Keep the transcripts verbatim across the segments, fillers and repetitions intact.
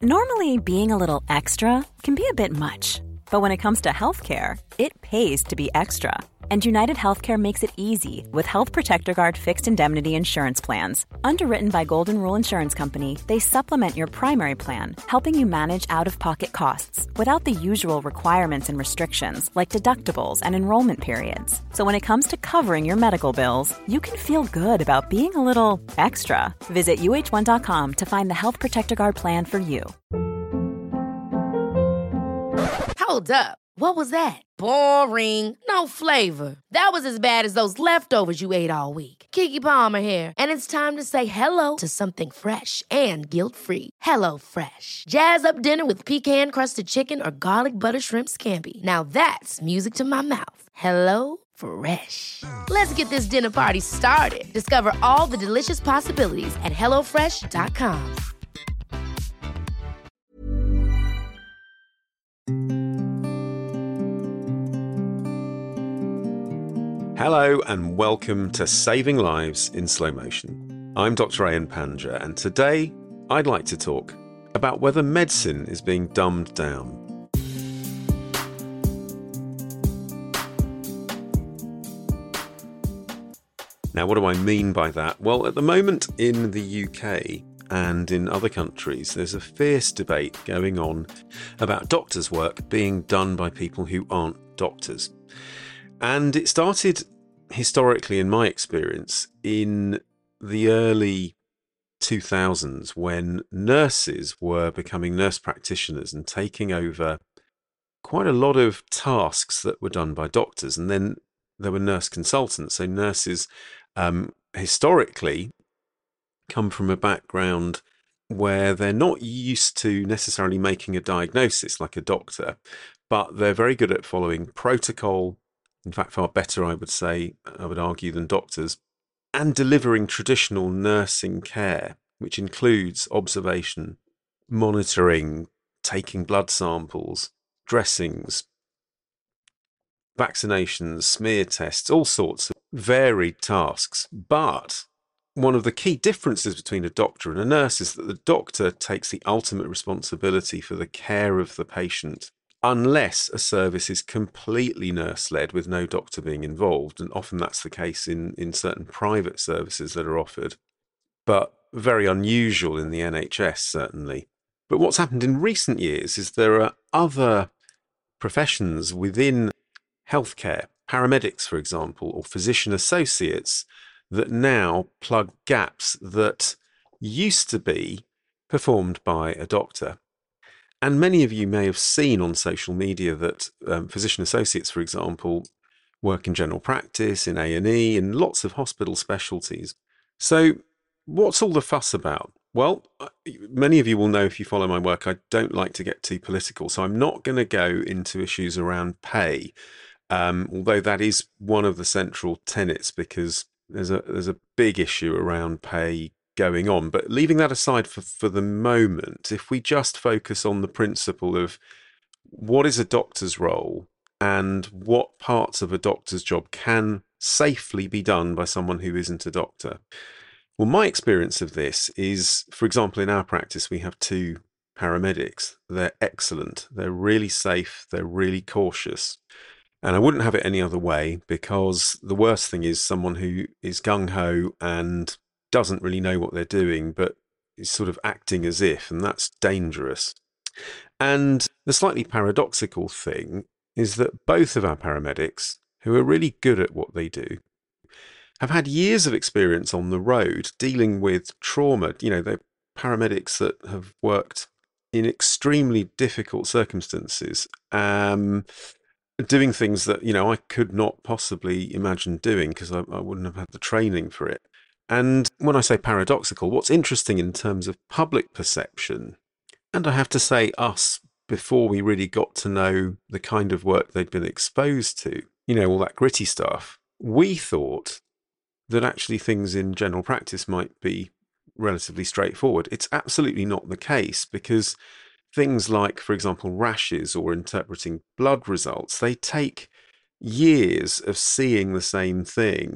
Normally, being a little extra can be a bit much, but when it comes to healthcare, it pays to be extra. And United Healthcare makes it easy with Health Protector Guard fixed indemnity insurance plans. Underwritten by Golden Rule Insurance Company, they supplement your primary plan, helping you manage out-of-pocket costs without the usual requirements and restrictions like deductibles and enrollment periods. So when it comes to covering your medical bills, you can feel good about being a little extra. Visit U H one dot com to find the Health Protector Guard plan for you. Hold up. What was that? Boring. No flavor. That was as bad as those leftovers you ate all week. Keke Palmer here, and it's time to say hello to something fresh and guilt-free. Hello Fresh. Jazz up dinner with pecan-crusted chicken or garlic butter shrimp scampi. Now that's music to my mouth. Hello Fresh. Let's get this dinner party started. Discover all the delicious possibilities at hello fresh dot com. Hello and welcome to Saving Lives in Slow Motion. I'm Doctor Ayan Panja, and today I'd like to talk about whether medicine is being dumbed down. Now, what do I mean by that? Well, at the moment in the U K and in other countries, there's a fierce debate going on about doctors' work being done by people who aren't doctors. And it started historically, in my experience, in the early two thousands when nurses were becoming nurse practitioners and taking over quite a lot of tasks that were done by doctors. And then there were nurse consultants. So nurses um, historically come from a background where they're not used to necessarily making a diagnosis like a doctor, but they're very good at following protocol. In fact, far better, I would say, I would argue, than doctors, and delivering traditional nursing care, which includes observation, monitoring, taking blood samples, dressings, vaccinations, smear tests, all sorts of varied tasks. But one of the key differences between a doctor and a nurse is that the doctor takes the ultimate responsibility for the care of the patient, unless a service is completely nurse-led with no doctor being involved. And often that's the case in, in certain private services that are offered, but very unusual in the N H S, certainly. But what's happened in recent years is there are other professions within healthcare, paramedics, for example, or physician associates, that now plug gaps that used to be performed by a doctor. And many of you may have seen on social media that um, physician associates, for example, work in general practice, in A and E, in lots of hospital specialties. So what's all the fuss about? Well, many of you will know if you follow my work, I don't like to get too political. So I'm not going to go into issues around pay, um, although that is one of the central tenets, because there's a there's a big issue around pay going on. But leaving that aside for, for the moment, if we just focus on the principle of what is a doctor's role and what parts of a doctor's job can safely be done by someone who isn't a doctor. Well, my experience of this is, for example, in our practice, we have two paramedics. They're excellent. They're really safe. They're really cautious. And I wouldn't have it any other way, because the worst thing is someone who is gung-ho and doesn't really know what they're doing, but is sort of acting as if, and that's dangerous. And the slightly paradoxical thing is that both of our paramedics, who are really good at what they do, have had years of experience on the road dealing with trauma. You know, they're paramedics that have worked in extremely difficult circumstances, um, doing things that, you know, I could not possibly imagine doing because I, I wouldn't have had the training for it. And when I say paradoxical, what's interesting in terms of public perception, and I have to say us, before we really got to know the kind of work they'd been exposed to, you know, all that gritty stuff, we thought that actually things in general practice might be relatively straightforward. It's absolutely not the case, because things like, for example, rashes or interpreting blood results, they take years of seeing the same thing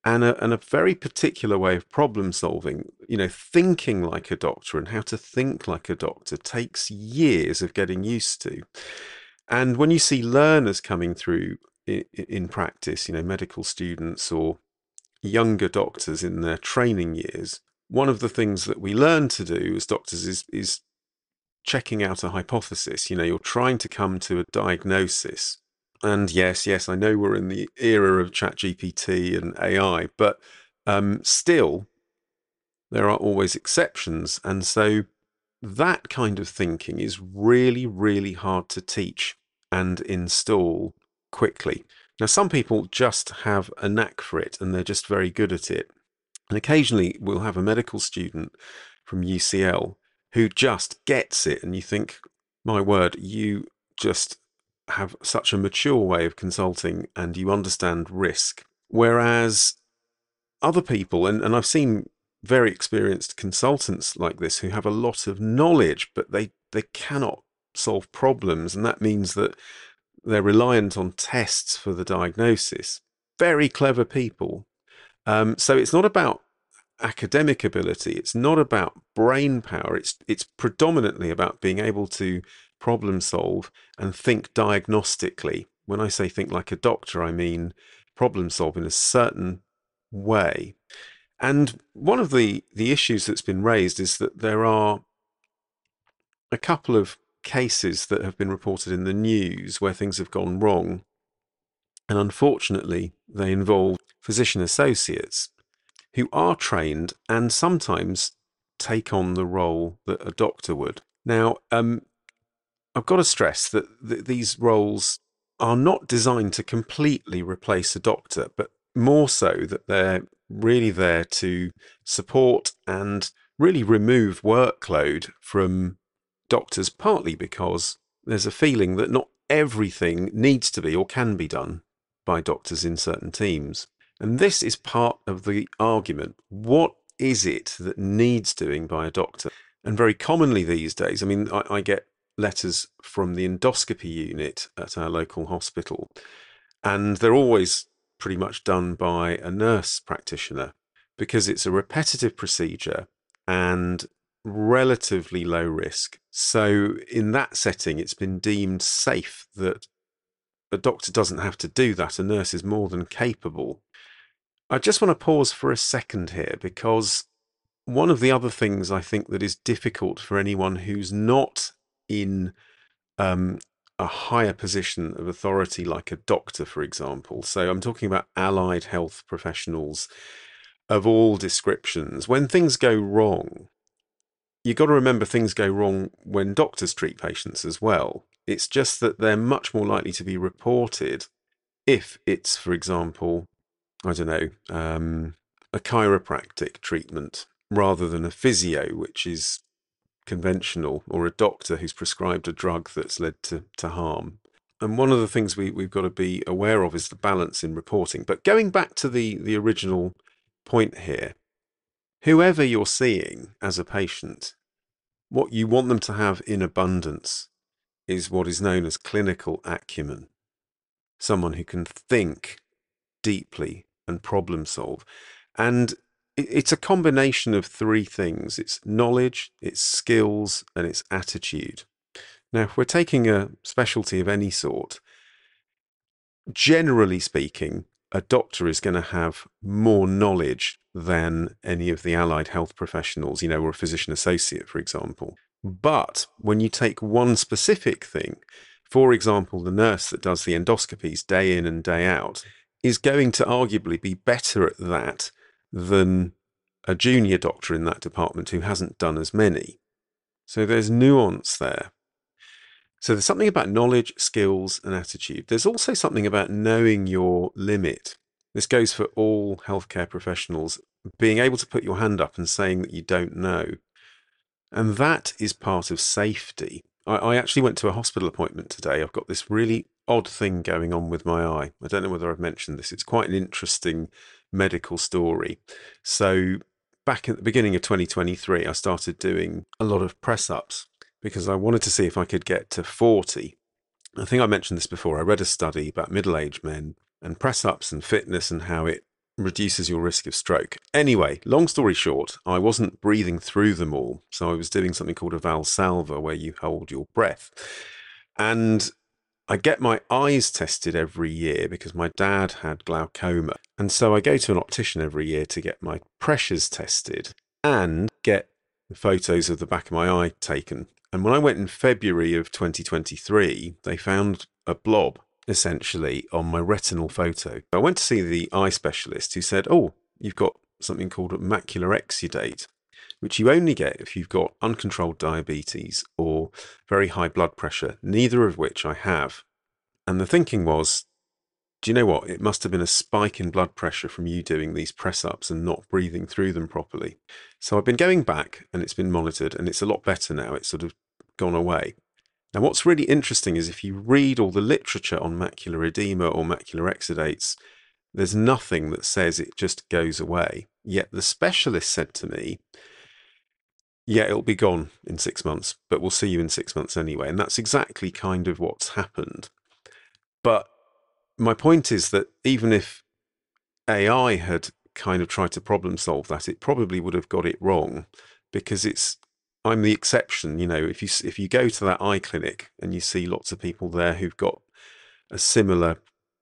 and a, and a very particular way of problem solving. You know, thinking like a doctor and how to think like a doctor takes years of getting used to. And when you see learners coming through in, in practice, you know, medical students or younger doctors in their training years, one of the things that we learn to do as doctors is, is checking out a hypothesis. You know, you're trying to come to a diagnosis. And yes, yes, I know we're in the era of ChatGPT and A I, but um, still, there are always exceptions. And so that kind of thinking is really, really hard to teach and install quickly. Now, some people just have a knack for it and they're just very good at it. And occasionally we'll have a medical student from U C L who just gets it. And you think, my word, you just have such a mature way of consulting and you understand risk. Whereas other people, and, and I've seen very experienced consultants like this who have a lot of knowledge, but they, they cannot solve problems. And that means that they're reliant on tests for the diagnosis. Very clever people. Um, so it's not about academic ability. It's not about brain power. It's it's predominantly about being able to problem solve and think diagnostically. When I say think like a doctor, I mean problem solve in a certain way. And one of the, the issues that's been raised is that there are a couple of cases that have been reported in the news where things have gone wrong. And unfortunately, they involve physician associates who are trained and sometimes take on the role that a doctor would. Now, um, I've got to stress that th- these roles are not designed to completely replace a doctor, but more so that they're really there to support and really remove workload from doctors, partly because there's a feeling that not everything needs to be or can be done by doctors in certain teams. And this is part of the argument. What is it that needs doing by a doctor? And very commonly these days, I mean, I, I get letters from the endoscopy unit at our local hospital, and they're always pretty much done by a nurse practitioner because it's a repetitive procedure and relatively low risk. So in that setting, it's been deemed safe that a doctor doesn't have to do that. A nurse is more than capable. I just want to pause for a second here, because one of the other things I think that is difficult for anyone who's not in um, a higher position of authority, like a doctor, for example. So I'm talking about allied health professionals of all descriptions. When things go wrong, you've got to remember things go wrong when doctors treat patients as well. It's just that they're much more likely to be reported if it's, for example, I don't know, um, a chiropractic treatment rather than a physio, which is conventional, or a doctor who's prescribed a drug that's led to, to harm. And one of the things we, we've got to be aware of is the balance in reporting. But going back to the, the original point here, whoever you're seeing as a patient, what you want them to have in abundance is what is known as clinical acumen. Someone who can think deeply and problem solve. And it's a combination of three things. It's knowledge, it's skills, and it's attitude. Now, if we're taking a specialty of any sort, generally speaking, a doctor is going to have more knowledge than any of the allied health professionals, you know, or a physician associate, for example. But when you take one specific thing, for example, the nurse that does the endoscopies day in and day out is going to arguably be better at that than a junior doctor in that department who hasn't done as many. So there's nuance there. So there's something about knowledge, skills, and attitude. There's also something about knowing your limit. This goes for all healthcare professionals, being able to put your hand up and saying that you don't know. And that is part of safety. I, I actually went to a hospital appointment today. I've got this really odd thing going on with my eye. I don't know whether I've mentioned this. It's quite an interesting medical story. So back at the beginning of twenty twenty-three, I started doing a lot of press-ups because I wanted to see if I could get to forty. I think I mentioned this before. I read a study about middle-aged men and press-ups and fitness and how it reduces your risk of stroke. Anyway, long story short, I wasn't breathing through them all. So I was doing something called a Valsalva, where you hold your breath. And I get my eyes tested every year because my dad had glaucoma. And so I go to an optician every year to get my pressures tested and get photos of the back of my eye taken. And when I went in February of twenty twenty-three, they found a blob, essentially, on my retinal photo. I went to see the eye specialist, who said, oh, you've got something called macular exudate, which you only get if you've got uncontrolled diabetes or very high blood pressure, neither of which I have. And the thinking was, do you know what? It must have been a spike in blood pressure from you doing these press-ups and not breathing through them properly. So I've been going back and it's been monitored and it's a lot better now. It's sort of gone away. Now, what's really interesting is if you read all the literature on macular edema or macular exudates, there's nothing that says it just goes away. Yet the specialist said to me, yeah, it'll be gone in six months, but we'll see you in six months anyway. And that's exactly kind of what's happened. But my point is that even if A I had kind of tried to problem solve that, it probably would have got it wrong, because it's, I'm the exception. You know, if you if you go to that eye clinic and you see lots of people there who've got a similar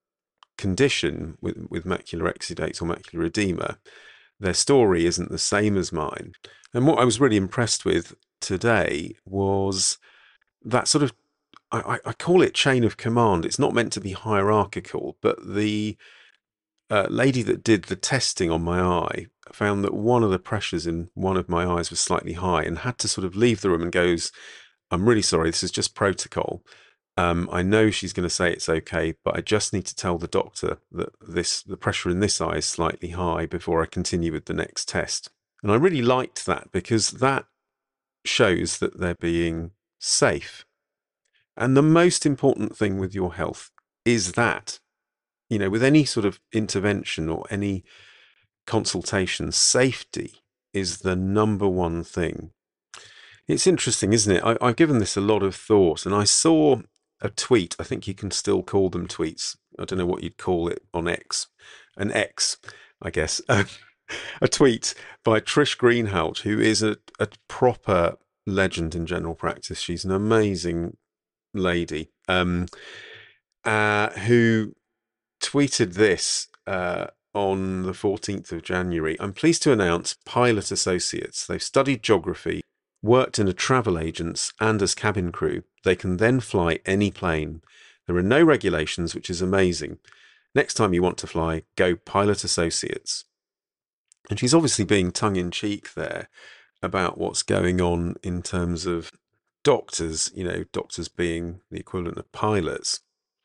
condition with, with macular exudates or macular edema, their story isn't the same as mine. And what I was really impressed with today was that sort of, I, I call it chain of command. It's not meant to be hierarchical, but the uh, lady that did the testing on my eye found that one of the pressures in one of my eyes was slightly high and had to sort of leave the room and goes, I'm really sorry, this is just protocol. Um, I know she's going to say it's okay, but I just need to tell the doctor that this the pressure in this eye is slightly high before I continue with the next test. And I really liked that, because that shows that they're being safe. And the most important thing with your health is that, you know, with any sort of intervention or any consultation, safety is the number one thing. It's interesting, isn't it? I, I've given this a lot of thought, and I saw a tweet. I think you can still call them tweets. I don't know what you'd call it on X. An X, I guess. A tweet by Trish Greenhalgh, who is a, a proper legend in general practice. She's an amazing lady, um, uh, who tweeted this uh, on the fourteenth of January. I'm pleased to announce Pilot Associates. They've studied geography, worked in a travel agents and as cabin crew. They can then fly any plane. There are no regulations, which is amazing. Next time you want to fly, go Pilot Associates. And she's obviously being tongue-in-cheek there about what's going on in terms of doctors, you know, doctors being the equivalent of pilots.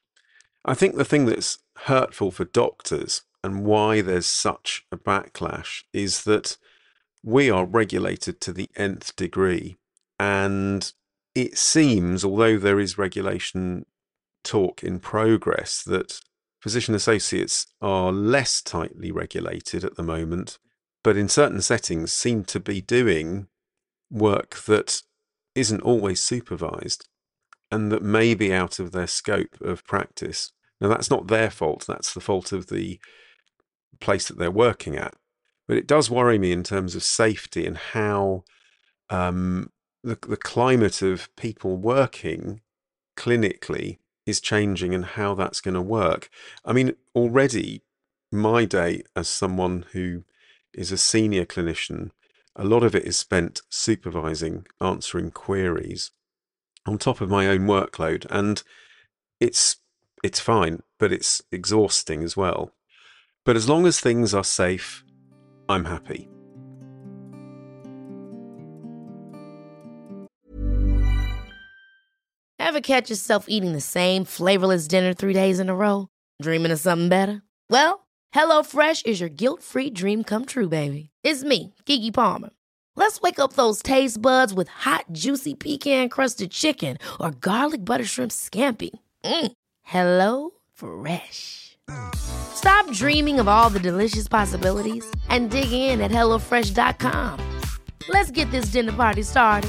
I think the thing that's hurtful for doctors and why there's such a backlash is that we are regulated to the nth degree. And it seems, although there is regulation talk in progress, that physician associates are less tightly regulated at the moment, but in certain settings seem to be doing work that isn't always supervised and that may be out of their scope of practice. Now, that's not their fault. That's the fault of the place that they're working at. But it does worry me in terms of safety and how um, the, the climate of people working clinically is changing and how that's going to work. I mean, already my day as someone who is a senior clinician, a lot of it is spent supervising, answering queries on top of my own workload. And it's it's fine, but it's exhausting as well. But as long as things are safe, I'm happy. Ever catch yourself eating the same flavorless dinner three days in a row? Dreaming of something better? Well, HelloFresh is your guilt-free dream come true, baby. It's me, Keke Palmer. Let's wake up those taste buds with hot, juicy pecan-crusted chicken or garlic butter shrimp scampi. Mm. Hello Fresh. Stop dreaming of all the delicious possibilities and dig in at hello fresh dot com. Let's get this dinner party started.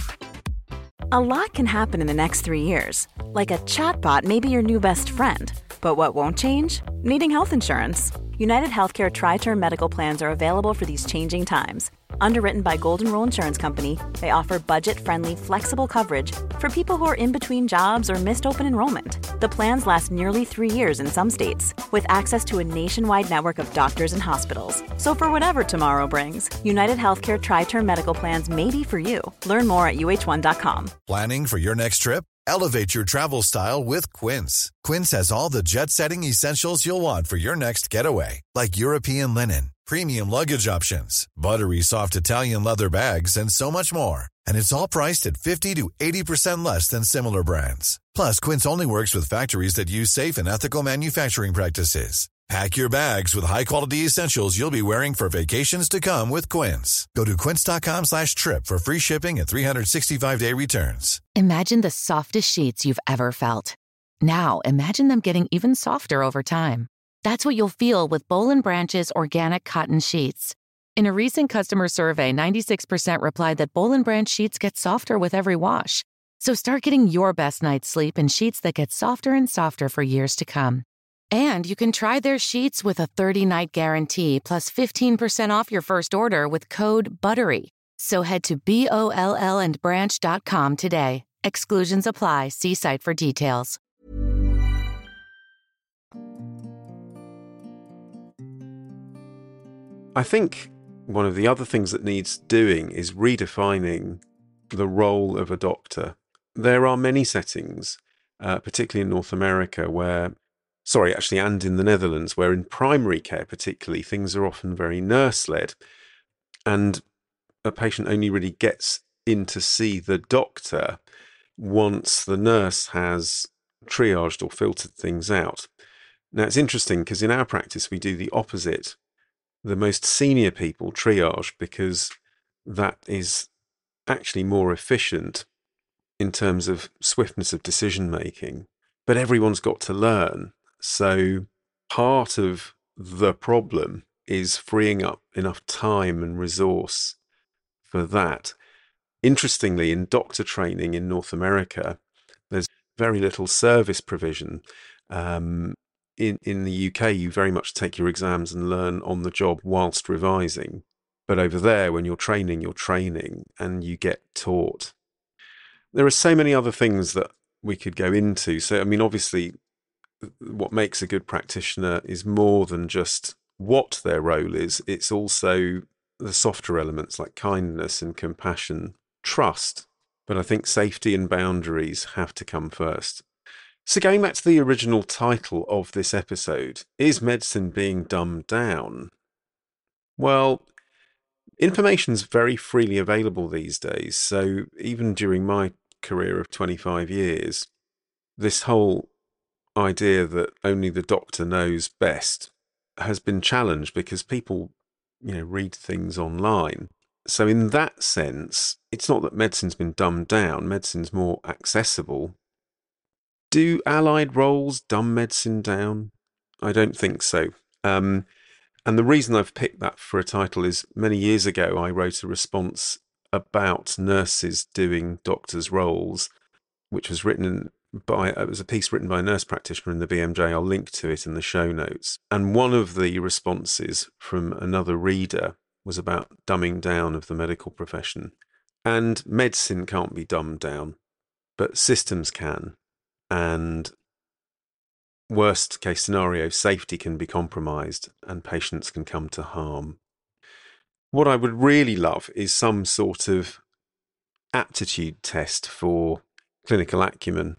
A lot can happen in the next three years. Like a chatbot may be your new best friend. But what won't change? Needing health insurance. United Healthcare Tri-Term Medical Plans are available for these changing times. Underwritten by Golden Rule Insurance Company, they offer budget-friendly, flexible coverage for people who are in between jobs or missed open enrollment. The plans last nearly three years in some states, with access to a nationwide network of doctors and hospitals. So for whatever tomorrow brings, United Healthcare Tri-Term Medical Plans may be for you. Learn more at U H one dot com. Planning for your next trip? Elevate your travel style with Quince. Quince has all the jet-setting essentials you'll want for your next getaway, like European linen, premium luggage options, buttery soft Italian leather bags, and so much more. And it's all priced at fifty to eighty percent less than similar brands. Plus, Quince only works with factories that use safe and ethical manufacturing practices. Pack your bags with high-quality essentials you'll be wearing for vacations to come with Quince. Go to quince.com slash trip for free shipping and three sixty-five day returns. Imagine the softest sheets you've ever felt. Now, imagine them getting even softer over time. That's what you'll feel with Boll and Branch's organic cotton sheets. In a recent customer survey, ninety-six percent replied that Boll and Branch sheets get softer with every wash. So start getting your best night's sleep in sheets that get softer and softer for years to come. And you can try their sheets with a thirty-night guarantee plus fifteen percent off your first order with code BUTTERY. So head to B O L L and branch dot com today. Exclusions apply. See site for details. I think one of the other things that needs doing is redefining the role of a doctor. There are many settings, uh, particularly in North America, where Sorry, actually, and in the Netherlands, where in primary care particularly, things are often very nurse-led. And a patient only really gets in to see the doctor once the nurse has triaged or filtered things out. Now, it's interesting because in our practice, we do the opposite. The most senior people triage because that is actually more efficient in terms of swiftness of decision-making. But everyone's got to learn. So part of the problem is freeing up enough time and resource for that. Interestingly, in doctor training in North America, there's very little service provision. Um, in, in the U K, you very much take your exams and learn on the job whilst revising. But over there, when you're training, you're training and you get taught. There are so many other things that we could go into. So, I mean, obviously, what makes a good practitioner is more than just what their role is. It's also the softer elements like kindness and compassion, trust. But I think safety and boundaries have to come first. So going back to the original title of this episode, is medicine being dumbed down? Well, information's very freely available these days. So even during my career of twenty-five years, this whole idea that only the doctor knows best has been challenged because people, you know, read things online. So in that sense, it's not that medicine's been dumbed down, medicine's more accessible. Do allied roles dumb medicine down? I don't think so. Um, and the reason I've picked that for a title is many years ago I wrote a response about nurses doing doctors' roles, which was written by, it was a piece written by a nurse practitioner in the B M J. I'll link to it in the show notes. And one of the responses from another reader was about dumbing down of the medical profession. And medicine can't be dumbed down, but systems can. And worst case scenario, safety can be compromised and patients can come to harm. What I would really love is some sort of aptitude test for clinical acumen.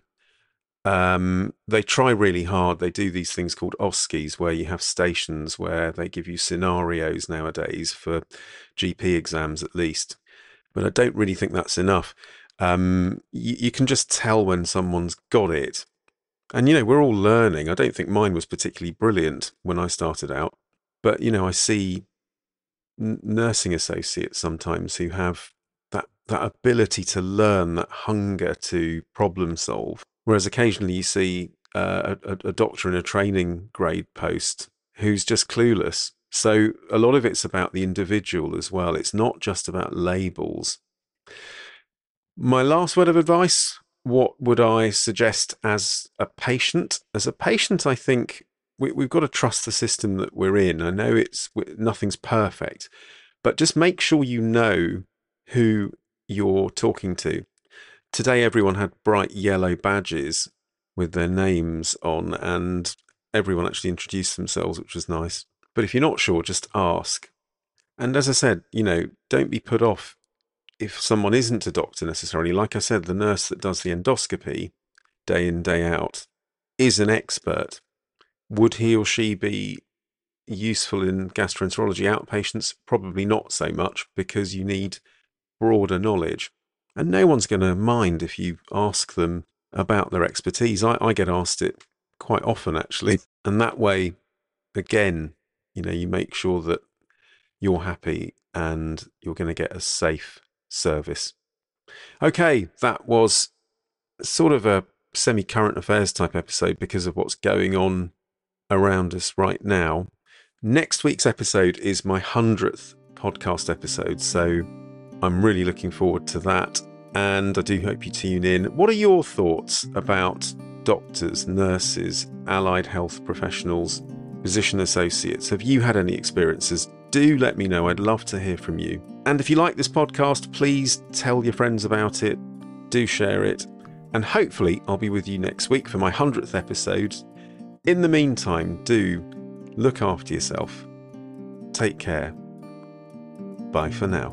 Um, they try really hard. They do these things called O S C Es, where you have stations where they give you scenarios nowadays for G P exams at least. But I don't really think that's enough. Um, you, you can just tell when someone's got it. And, you know, we're all learning. I don't think mine was particularly brilliant when I started out. But, you know, I see n- nursing associates sometimes who have that, that ability to learn, that hunger to problem solve. Whereas occasionally you see uh, a, a doctor in a training grade post who's just clueless. So a lot of it's about the individual as well. It's not just about labels. My last word of advice, what would I suggest as a patient? As a patient, I think we, we've got to trust the system that we're in. I know it's nothing's perfect, but just make sure you know who you're talking to. Today, everyone had bright yellow badges with their names on, and everyone actually introduced themselves, which was nice. But if you're not sure, just ask. And as I said, you know, don't be put off if someone isn't a doctor necessarily. Like I said, the nurse that does the endoscopy day in, day out is an expert. Would he or she be useful in gastroenterology outpatients? Probably not so much, because you need broader knowledge. And no one's going to mind if you ask them about their expertise. I, I get asked it quite often, actually. And that way, again, you know, you make sure that you're happy and you're going to get a safe service. Okay, that was sort of a semi-current affairs type episode because of what's going on around us right now. Next week's episode is my hundredth podcast episode, so I'm really looking forward to that, and I do hope you tune in. What are your thoughts about doctors, nurses, allied health professionals, physician associates? Have you had any experiences? Do let me know. I'd love to hear from you. And if you like this podcast, please tell your friends about it. Do share it. And hopefully I'll be with you next week for my hundredth episode. In the meantime, do look after yourself. Take care. Bye for now.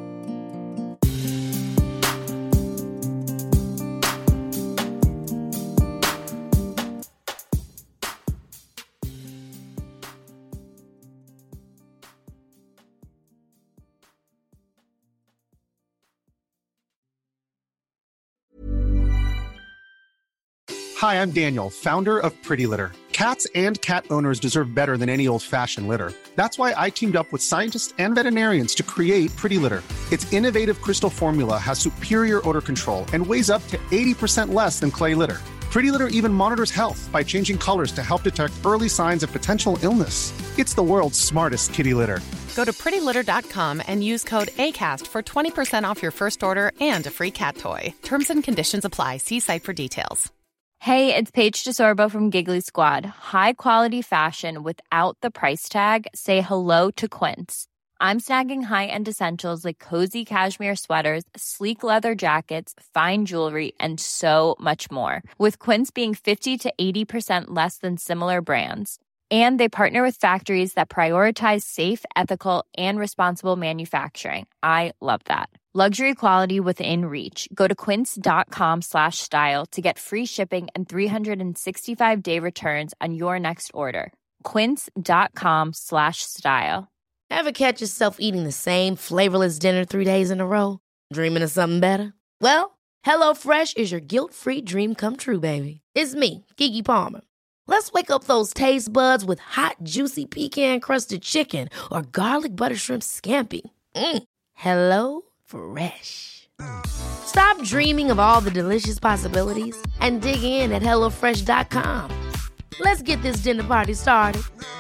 Hi, I'm Daniel, founder of Pretty Litter. Cats and cat owners deserve better than any old-fashioned litter. That's why I teamed up with scientists and veterinarians to create Pretty Litter. Its innovative crystal formula has superior odor control and weighs up to eighty percent less than clay litter. Pretty Litter even monitors health by changing colors to help detect early signs of potential illness. It's the world's smartest kitty litter. Go to pretty litter dot com and use code ACAST for twenty percent off your first order and a free cat toy. Terms and conditions apply. See site for details. Hey, it's Paige DeSorbo from Giggly Squad. High quality fashion without the price tag. Say hello to Quince. I'm snagging high-end essentials like cozy cashmere sweaters, sleek leather jackets, fine jewelry, and so much more. With Quince being fifty to eighty percent less than similar brands. And they partner with factories that prioritize safe, ethical, and responsible manufacturing. I love that. Luxury quality within reach. Go to quince.com slash style to get free shipping and three sixty-five day returns on your next order. Quince.com slash style. Ever catch yourself eating the same flavorless dinner three days in a row? Dreaming of something better? Well, HelloFresh is your guilt-free dream come true, baby. It's me, Keke Palmer. Let's wake up those taste buds with hot, juicy pecan-crusted chicken or garlic butter shrimp scampi. Mm. Hello Fresh. Stop dreaming of all the delicious possibilities and dig in at hello fresh dot com. Let's get this dinner party started.